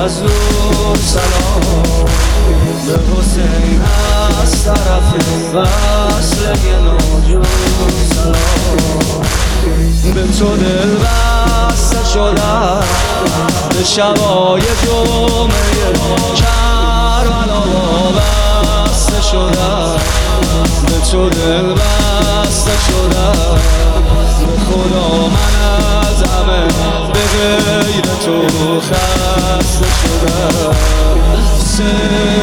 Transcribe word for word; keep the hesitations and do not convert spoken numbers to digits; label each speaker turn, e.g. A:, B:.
A: از دور سلام به حسین از طرف وصل ناجور سلام. به تو دل بسته شدم به شبای جمعه کربلا بسته شدم. به تو دل بسته شدم به خدا من از همه به غیر تو خسته شدم.